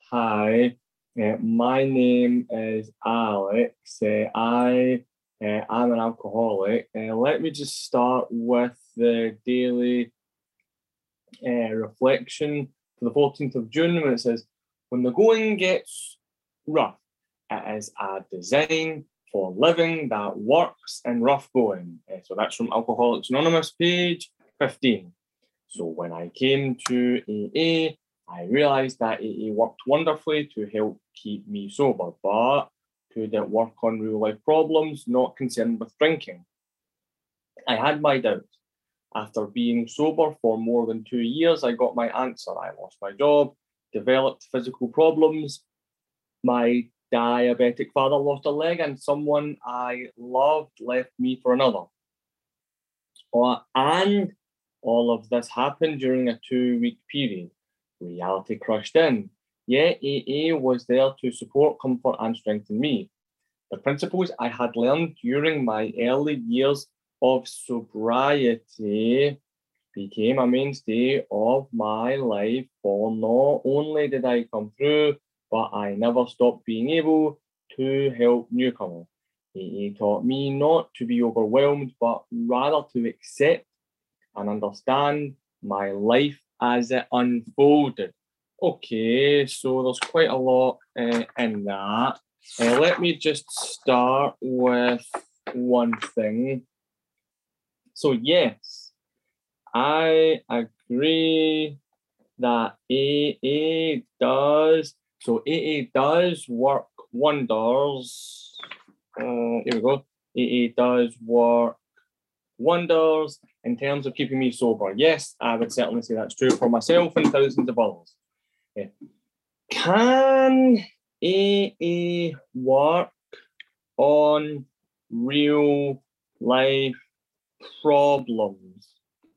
Hi, my name is Alex. I'm an alcoholic. Let me just start with the daily reflection for the 14th of June when it says, when the going gets rough, it is a design for living that works in rough going. So that's from Alcoholics Anonymous, page 15. So when I came to AA, I realised that AA worked wonderfully to help keep me sober, but could it work on real life problems not concerned with drinking? I had my doubts. After being sober for more than 2 years, I got my answer. I lost my job, developed physical problems. My diabetic father lost a leg, and someone I loved left me for another. And all of this happened during a 2-week period. Reality crushed in. Yet AA was there to support, comfort, and strengthen me. The principles I had learned during my early years of sobriety became a mainstay of my life, for not only did I come through, but I never stopped being able to help newcomers. AA taught me not to be overwhelmed, but rather to accept and understand my life as it unfolded. Okay, so there's quite a lot in that. Let me just start with one thing. So yes, I agree that AA does. So AA does work wonders. Here we go. AA does work wonders in terms of keeping me sober. Yes, I would certainly say that's true for myself and thousands of others. Yeah. Can AA work on real life problems?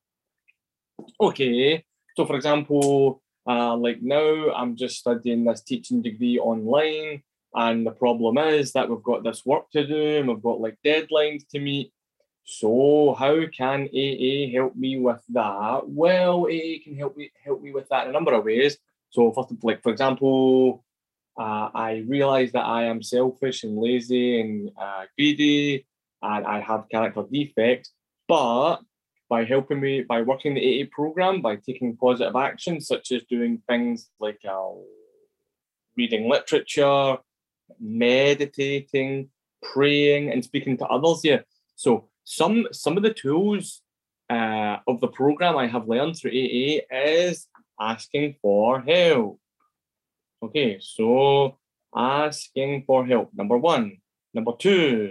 Okay, so for example, like now I'm just studying this teaching degree online, and the problem is that we've got this work to do and we've got like deadlines to meet. So how can AA help me with that? Well, AA can help me with that in a number of ways. So first, like for example, I realise that I am selfish and lazy and greedy, and I have character defects. But by helping me, by working the AA program, by taking positive action, such as doing things like reading literature, meditating, praying, and speaking to others. Yeah. So some of the tools of the program I have learned through AA is asking for help. Okay, so asking for help, number one. Number two,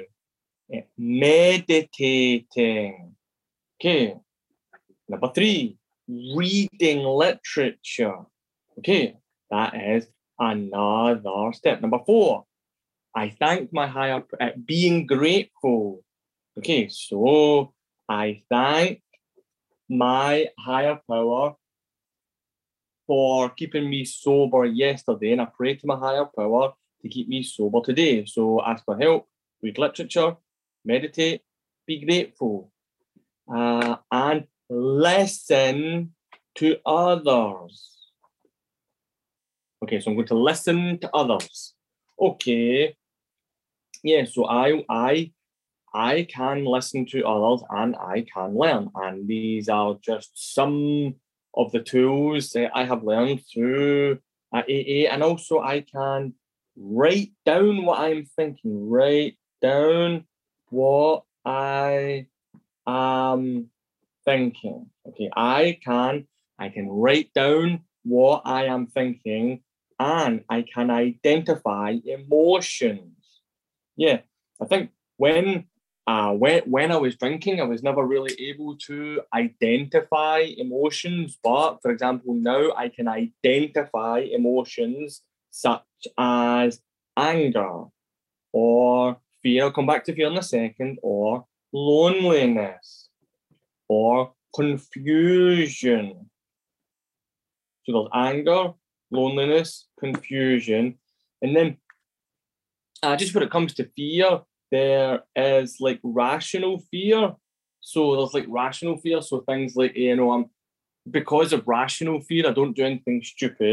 meditating. Okay. Number three, reading literature. Okay, that is another step. Number four, I thank my higher, being grateful. Okay, so I thank my higher power for keeping me sober yesterday, and I pray to my higher power to keep me sober today. So ask for help, read literature, meditate, be grateful, and listen to others. Okay, so I'm going to listen to others. Okay, yeah, so I can listen to others and I can learn, and these are just some of the tools that I have learned through AA, and also I can write down what I'm thinking, write down what I am thinking. Okay, I can write down what I am thinking, and I can identify emotions. Yeah, I think when I was drinking, I was never really able to identify emotions. But for example, now I can identify emotions such as anger or fear. I'll come back to fear in a second, or loneliness or confusion. So there's anger, loneliness, confusion, and then just when it comes to fear, there is like rational fear. So there's like rational fear. So things like, I'm because of rational fear, I don't do anything stupid.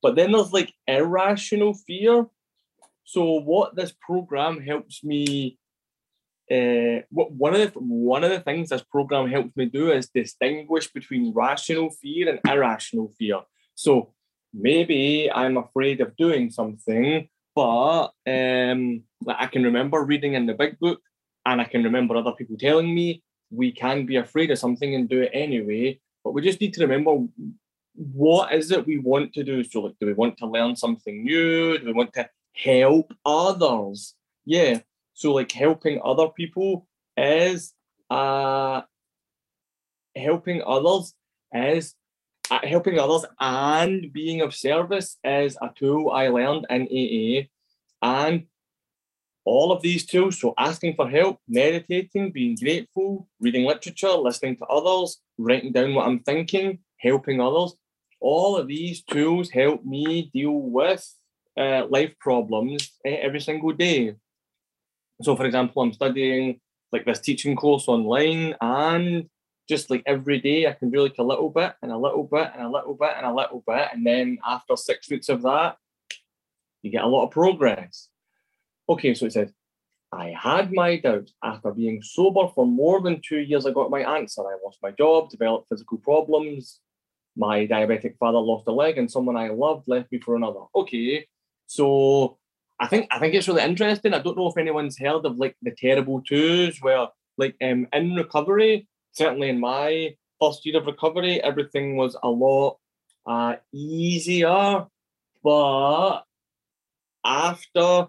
But then there's like irrational fear. So what this program helps me, one of the things this program helps me do is distinguish between rational fear and irrational fear. So maybe I'm afraid of doing something, but like I can remember reading in the big book, and I can remember other people telling me we can be afraid of something and do it anyway. But we just need to remember, what is it we want to do? So, like, do we want to learn something new? Do we want to help others? Yeah. So, like, helping other people is helping others helping others and being of service is a tool I learned in AA. And all of these tools, so asking for help, meditating, being grateful, reading literature, listening to others, writing down what I'm thinking, helping others, all of these tools help me deal with life problems every single day. So, for example, I'm studying like this teaching course online, and just like every day I can do like a little bit and a little bit and a little bit and a little bit. And then after 6 weeks of that, you get a lot of progress. Okay, so it says, I had my doubts. After being sober for more than 2 years, I got my answer. I lost my job, developed physical problems. My diabetic father lost a leg, and someone I loved left me for another. Okay, so I think it's really interesting. I don't know if anyone's heard of like the terrible twos, where like in recovery, certainly in my first year of recovery, everything was a lot easier. But after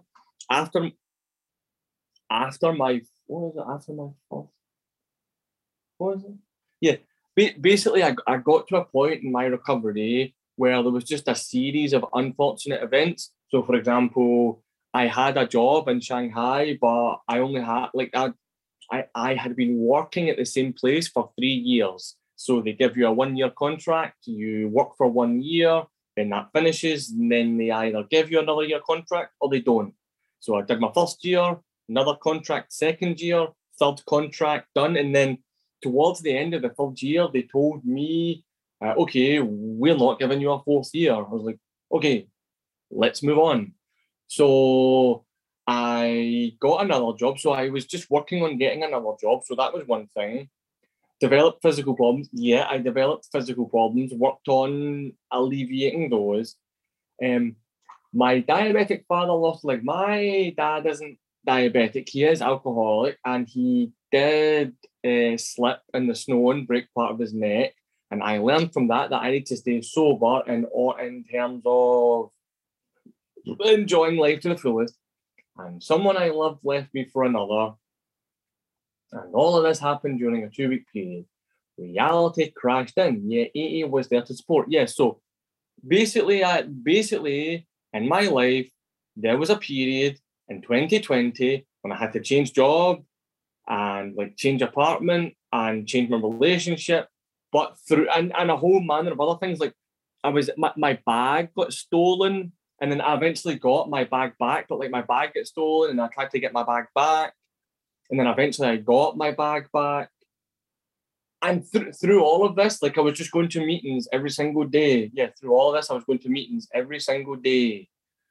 my what was it? After my first, what was it? Yeah, basically, I got to a point in my recovery where there was just a series of unfortunate events. So, for example, I had a job in Shanghai, but I only had like I had been working at the same place for 3 years. So they give you a 1 year contract, you work for 1 year, then that finishes, and then they either give you another year contract or they don't. So I did my first year, another contract, second year, third contract done. And then towards the end of the third year, they told me, okay, we're not giving you a fourth year. I was like, okay, let's move on. So I got another job. So I was just working on getting another job. So that was one thing. Developed physical problems. Yeah, I developed physical problems, worked on alleviating those. My diabetic father lost, like, my dad isn't diabetic, he is alcoholic, and he did slip in the snow and break part of his neck. And I learned from that I need to stay sober in terms of enjoying life to the fullest. And someone I loved left me for another. And all of this happened during a 2-week period. Reality crashed in. Yeah, AA was there to support. Yeah, so basically in my life, there was a period in 2020 when I had to change job and like change apartment and change my relationship, but through and a whole manner of other things. Like my bag got stolen, and then I eventually got my bag back, but like my bag got stolen and I tried to get my bag back. And then eventually I got my bag back. And through all of this, like I was just going to meetings every single day. Yeah, through all of this, I was going to meetings every single day.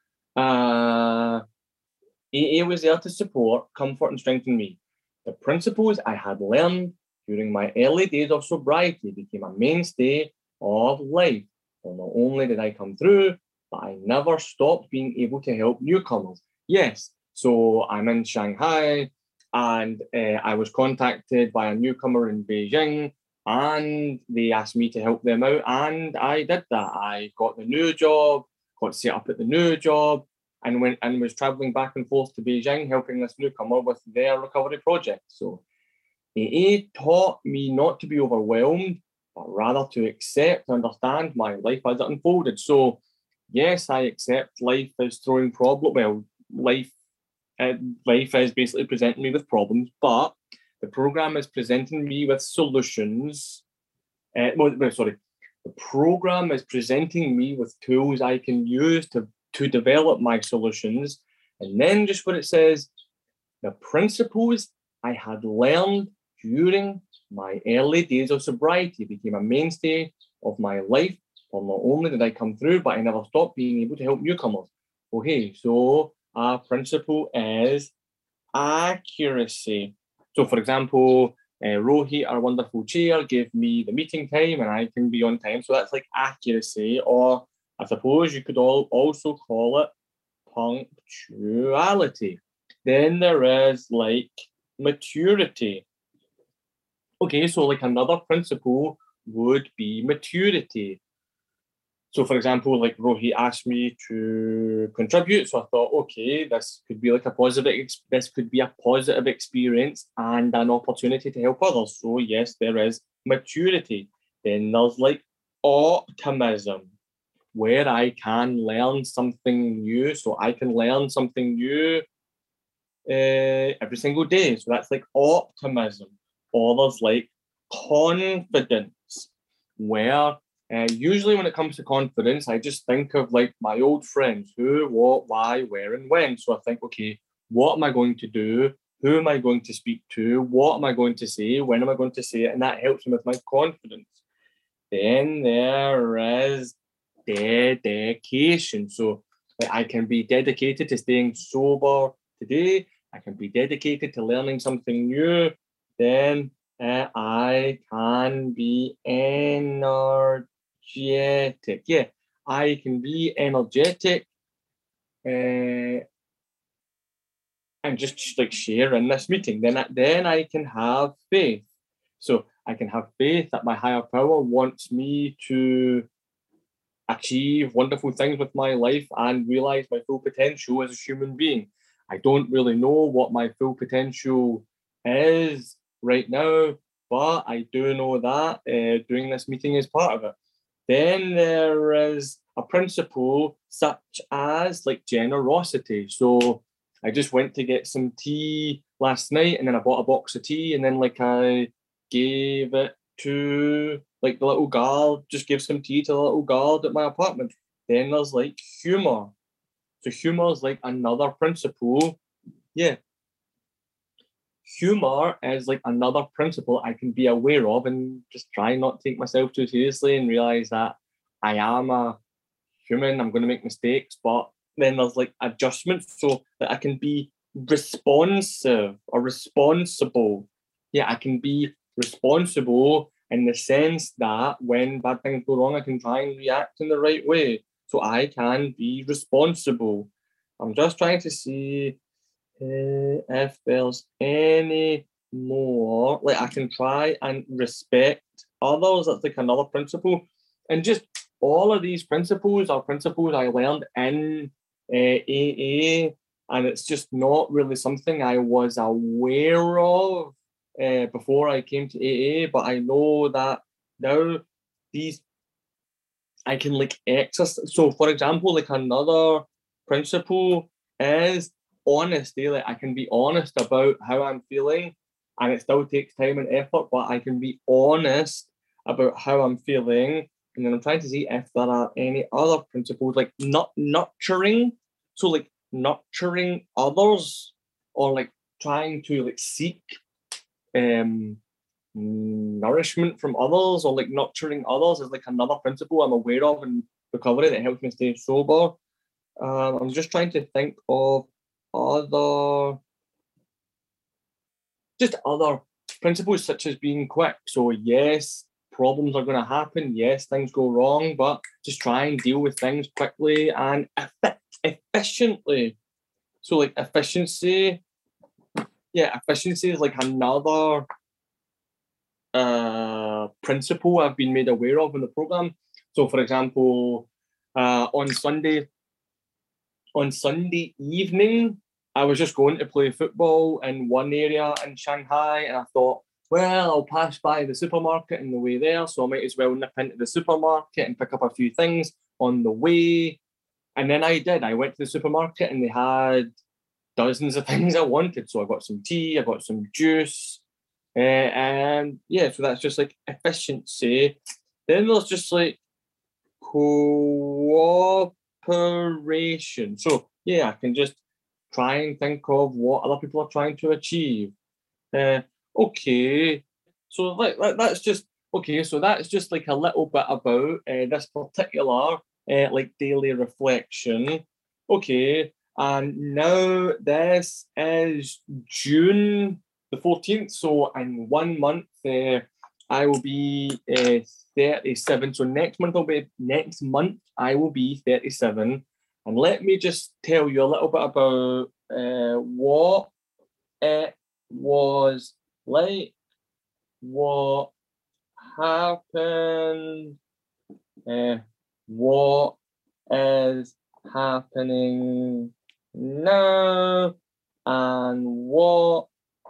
AA was there to support, comfort, and strengthen me. The principles I had learned during my early days of sobriety became a mainstay of life. And not only did I come through, but I never stopped being able to help newcomers. Yes, so I'm in Shanghai, and I was contacted by a newcomer in Beijing, and they asked me to help them out, and I did that. I got the new job, got set up at the new job, and was traveling back and forth to Beijing, helping this newcomer with their recovery project. So AA taught me not to be overwhelmed, but rather to accept and understand my life as it unfolded. So yes, I accept life is throwing problems. Well, life is basically presenting me with problems, but the program is presenting me with solutions. The program is presenting me with tools I can use to develop my solutions. And then just what it says, the principles I had learned during my early days of sobriety became a mainstay of my life Well, not only did I come through, but I never stopped being able to help newcomers. Okay, so our principle is accuracy. So, for example, Rohit, our wonderful chair, gave me the meeting time and I can be on time. So that's like accuracy, or I suppose you could also call it punctuality. Then there is like maturity. Okay, so like another principle would be maturity. So, for example, like Rohit asked me to contribute, so I thought, okay, this could be like a positive. This could be a positive experience and an opportunity to help others. So, yes, there is maturity. Then there's like optimism, where I can learn something new. So I can learn something new every single day. So that's like optimism. Or there's like confidence, where usually when it comes to confidence, I just think of like my old friends: who, what, why, where, and when. So I think, okay, what am I going to do? Who am I going to speak to? What am I going to say? When am I going to say it? And that helps me with my confidence. Then there is dedication. So like, I can be dedicated to staying sober today. I can be dedicated to learning something new. Then I can be energetic. Yeah, I can be energetic and just like share in this meeting. Then I can have faith. So I can have faith that my higher power wants me to achieve wonderful things with my life and realize my full potential as a human being. I don't really know what my full potential is right now, but I do know that doing this meeting is part of it. Then there is a principle such as like generosity. So I just went to get some tea last night and then I bought a box of tea and then like I gave it to like the little guard, just give some tea to the little guard at my apartment. Then there's like humor. So humor is like another principle. Yeah. Humor is like another principle I can be aware of and just try not to take myself too seriously and realize that I am a human. I'm going to make mistakes, but then there's like adjustments so that I can be responsive or responsible. Yeah, I can be responsible in the sense that when bad things go wrong, I can try and react in the right way. So I can be responsible. I'm just trying to see if there's any more. Like I can try and respect others. That's like another principle. And just all of these principles are principles I learned in AA, and it's just not really something I was aware of before I came to AA. But I know that now these I can like exercise. So, for example, like another principle is honesty. Like I can be honest about how I'm feeling, and it still takes time and effort, but I can be honest about how I'm feeling. And then I'm trying to see if there are any other principles like not nurturing. So like nurturing others or like trying to like seek um nourishment from others or like nurturing others is like another principle I'm aware of in recovery that helps me stay sober. I'm just trying to think of other other principles such as being quick. So yes, problems are going to happen. Yes, things go wrong, but just try and deal with things quickly and efficiently. So like efficiency, yeah, efficiency is like another principle I've been made aware of in the program. So for example, on Sunday evening, I was just going to play football in one area in Shanghai, and I thought, well, I'll pass by the supermarket on the way there, so I might as well nip into the supermarket and pick up a few things on the way. And then I did. I went to the supermarket and they had dozens of things I wanted. So I got some tea, I got some juice, and yeah, so that's just like efficiency. Then there's just like cooperation. So yeah, I can just try and think of what other people are trying to achieve. Okay, so like that's just Okay, so that's just like a little bit about this particular like daily reflection. Okay, and now this is June the 14th. So in 1 month, I will be 37. So next month I will be 37. And let me just tell you a little bit about what it was like, what happened, what is happening now, and what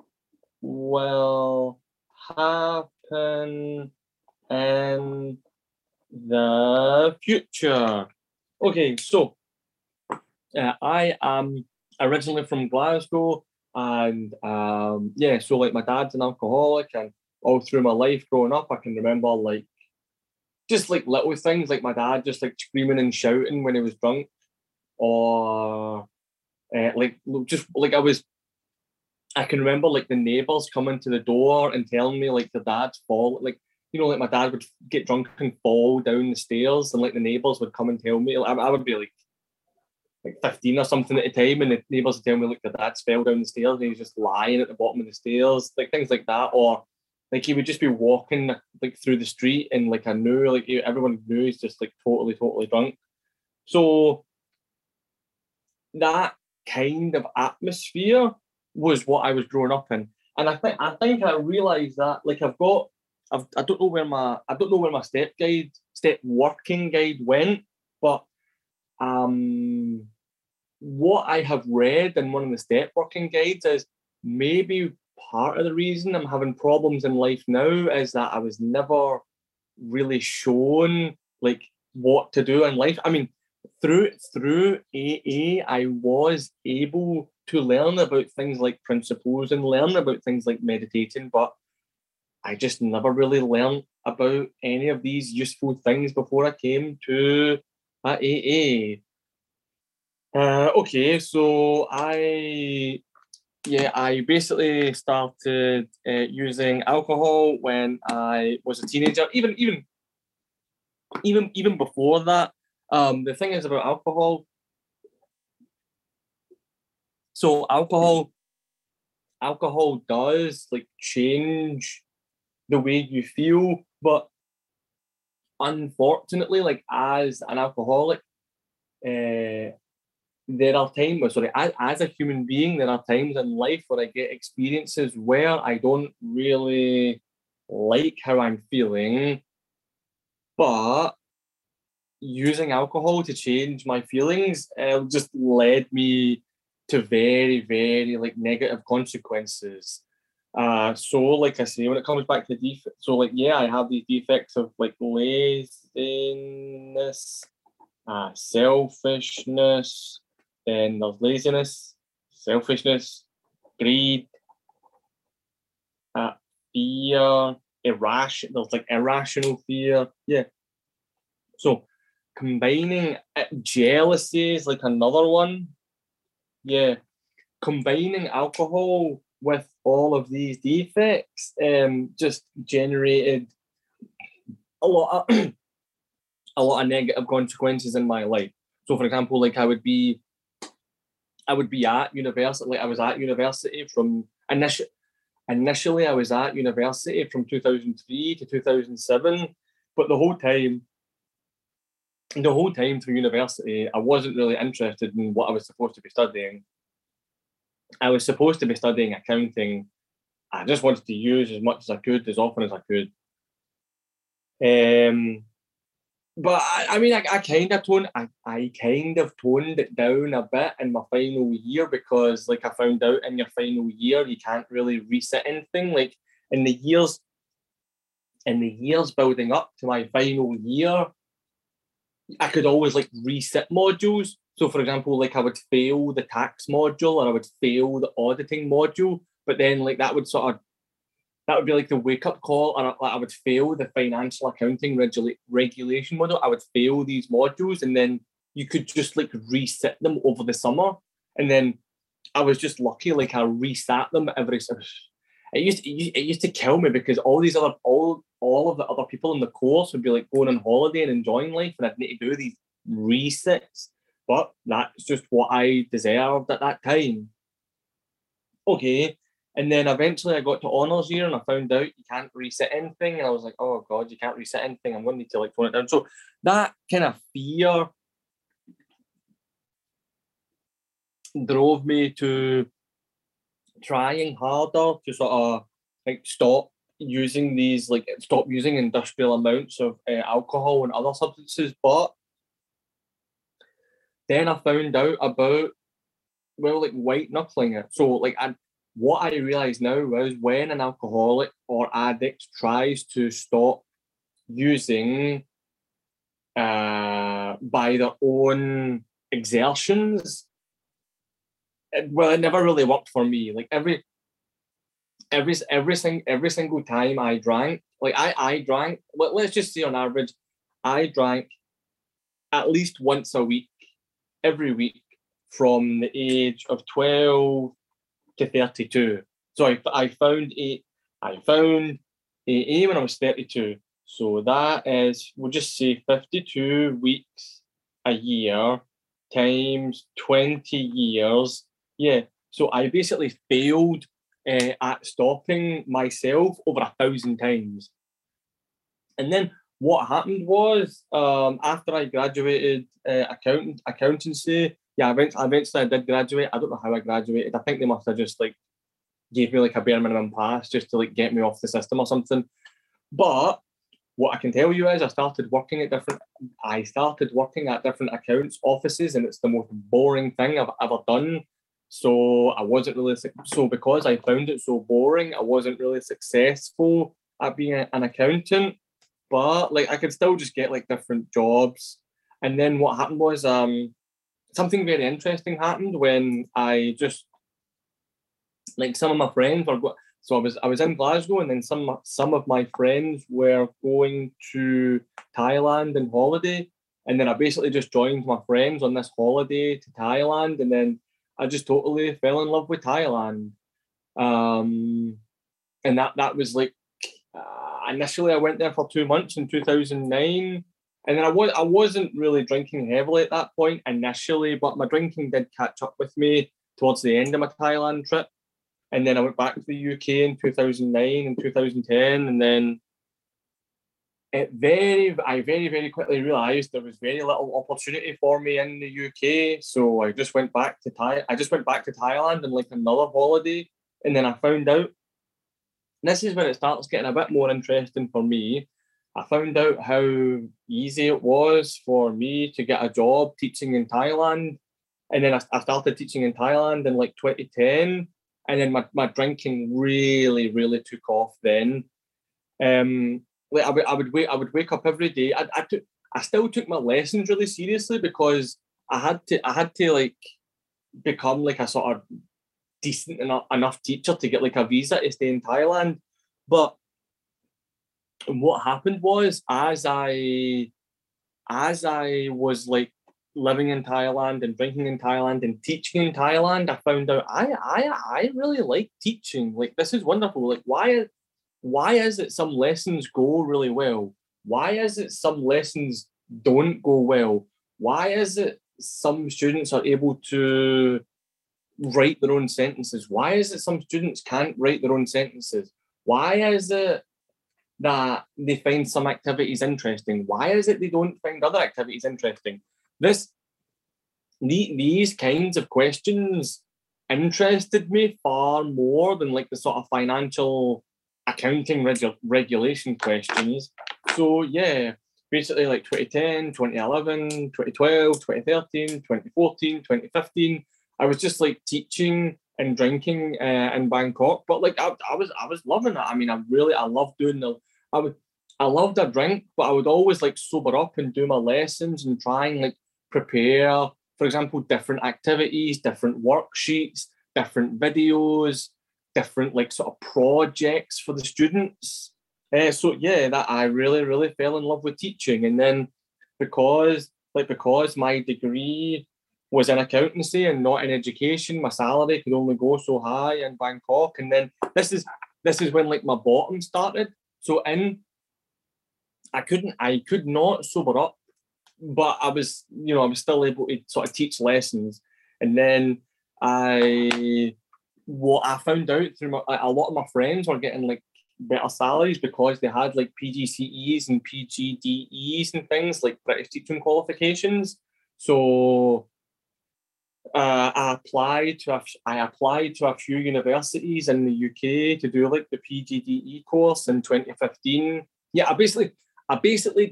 will happen in the future. Okay, so I am originally from Glasgow, and yeah, so like my dad's an alcoholic, and all through my life growing up, I can remember like just like little things, like my dad just like screaming and shouting when he was drunk, or like just like I can remember like the neighbours coming to the door and telling me like the dad's fall, like like my dad would get drunk and fall down the stairs, and like the neighbours would come and tell me, I would be like 15 or something at the time, and the neighbours would tell me like the dad's fell down the stairs and he's just lying at the bottom of the stairs, like things like that, or like he would just be walking like through the street, and like I knew like everyone knew he's just like totally drunk. So that kind of atmosphere was what I was growing up in, and I think I realised that like I don't know where my step working guide went, but um what I have read in one of the step working guides is maybe part of the reason I'm having problems in life now is that I was never really shown like what to do in life. I mean, through AA, I was able to learn about things like principles and learn about things like meditating, but I just never really learned about any of these useful things before I came to AA. Okay, so I basically started using alcohol when I was a teenager. Even before that. The thing is about alcohol. So alcohol does like change the way you feel, but unfortunately, like as an alcoholic, uh, there are times, sorry, as a human being, there are times in life where I get experiences where I don't really like how I'm feeling, but using alcohol to change my feelings just led me to very, very like negative consequences. So like I say, when it comes back to so like yeah, I have these defects of like laziness, selfishness, then there's laziness, selfishness, greed, uh, fear, there's like irrational fear. Yeah. So combining jealousy is like another one. Yeah. Combining alcohol with all of these defects just generated a lot of a lot of negative consequences in my life. So for example, like I would be at university. Like I was at university from initially I was at university from 2003 to 2007, but the whole time through university, I wasn't really interested in what I was supposed to be studying. I was supposed to be studying accounting. I just wanted to use as much as I could, as often as I could. Um, but I mean, I kind of toned it down a bit in my final year because, like, I found out in your final year you can't really reset anything. Like in the years, building up to my final year, I could always like reset modules. So, for example, like I would fail the tax module or I would fail the auditing module, but then like that would be like the wake up call, and I would fail the financial accounting regulation module. I would fail these modules, and then you could just like reset them over the summer. And then I was just lucky, like I resat them it used to kill me because all of the other people in the course would be like going on holiday and enjoying life, and I'd need to do these resets. But that's just what I deserved at that time. Okay. And then eventually I got to honours year and I found out you can't reset anything. And I was like, oh God, you can't reset anything. I'm going to need to like tone it down. So that kind of fear drove me to trying harder to sort of like stop using industrial amounts of alcohol and other substances. But then I found out about, well, like white knuckling it. So like what I realize now is when an alcoholic or addict tries to stop using by their own exertions, it never really worked for me. Like every single time I drank, like I drank, let's just say on average, I drank at least once a week, every week from the age of 12 to 32. So I found AA when I was 32. So that is, we'll just say 52 weeks a year times 20 years. Yeah. So I basically failed at stopping myself over 1,000 times. And then what happened was after I graduated accountancy, eventually I did graduate. I don't know how I graduated. I think they must have just like gave me like a bare minimum pass just to like get me off the system or something. But what I can tell you is I started working at different accounts offices, and it's the most boring thing I've ever done. So I wasn't really so because I found it so boring, I wasn't really successful at being an accountant. But like I could still just get like different jobs. And then what happened was something very interesting happened when I just like some of my friends were so I was in Glasgow, and then some of my friends were going to Thailand on holiday, and then I basically just joined my friends on this holiday to Thailand, and then I just totally fell in love with Thailand. And that was like initially I went there for 2 months in 2009. And then I wasn't really drinking heavily at that point initially, but my drinking did catch up with me towards the end of my Thailand trip. And then I went back to the UK in 2009 and 2010. And then I very, very quickly realised there was very little opportunity for me in the UK. So I just went back to Thailand on like another holiday. And then I found out, this is when it starts getting a bit more interesting for me. I found out how easy it was for me to get a job teaching in Thailand. And then I started teaching in Thailand in like 2010. And then my drinking really, really took off then. Like I would wake up every day. I still took my lessons really seriously because I had to like become like a sort of decent enough teacher to get like a visa to stay in Thailand. But what happened was as I was like living in Thailand and drinking in Thailand and teaching in Thailand, I found out I really like teaching. Like this is wonderful. Like why is it some lessons go really well? Why is it some lessons don't go well? Why is it some students are able to write their own sentences? Why is it some students can't write their own sentences? Why is it that they find some activities interesting? Why is it they don't find other activities interesting? These kinds of questions interested me far more than like the sort of financial accounting regulation questions. So yeah, basically like 2010, 2011, 2012, 2013, 2014, 2015, I was just like teaching and drinking in Bangkok. But like I was loving it. I mean, I loved doing I loved a drink, but I would always like sober up and do my lessons and try and like prepare, for example, different activities, different worksheets, different videos, different like sort of projects for the students. So yeah, that I really, really fell in love with teaching. And then because my degree was in accountancy and not in education, my salary could only go so high in Bangkok. And then this is this is when like my bottom started. So I could not sober up, but I was still able to sort of teach lessons. And then what I found out through a lot of my friends were getting like better salaries because they had like PGCEs and PGDEs and things like British teaching qualifications. So I applied to a few universities in the UK to do like the PGDE course in 2015. Yeah, I basically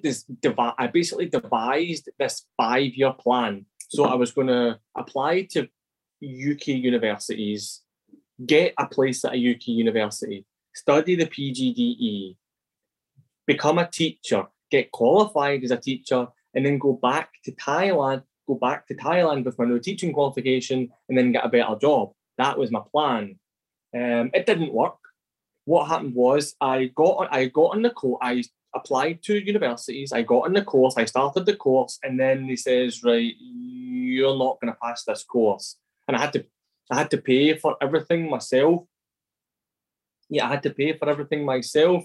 devised this 5-year plan. So I was going to apply to UK universities, get a place at a UK university, study the PGDE, become a teacher, get qualified as a teacher, and then go back to Thailand with my new teaching qualification, and then get a better job. That was my plan. It didn't work. What happened was I got on the course. I applied to universities. I got on the course. I started the course, and then they says, right, you're not going to pass this course, and I had to pay for everything myself. Yeah, I had to pay for everything myself.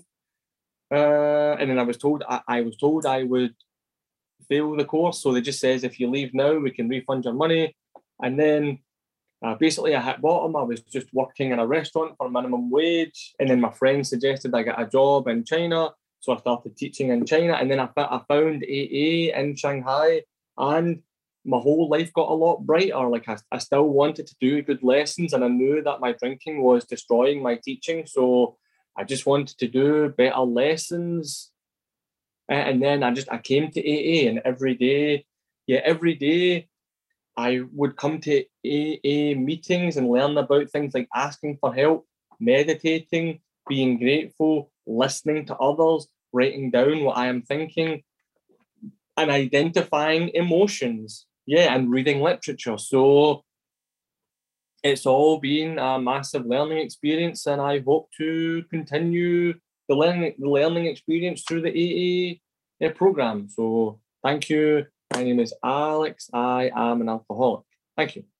And then I was told I would fail the course. So they just says, if you leave now, we can refund your money. And then basically I hit bottom. I was just working in a restaurant for minimum wage. And then my friend suggested I get a job in China. So I started teaching in China. And then I found AA in Shanghai. And my whole life got a lot brighter. Like I still wanted to do good lessons. And I knew that my drinking was destroying my teaching. So I just wanted to do better lessons. And then I came to AA, and every day I would come to AA meetings and learn about things like asking for help, meditating, being grateful, listening to others, writing down what I am thinking, and identifying emotions. Yeah, and reading literature. So it's all been a massive learning experience, and I hope to continue the learning experience through the AA program. So thank you. My name is Alex. I am an alcoholic. Thank you.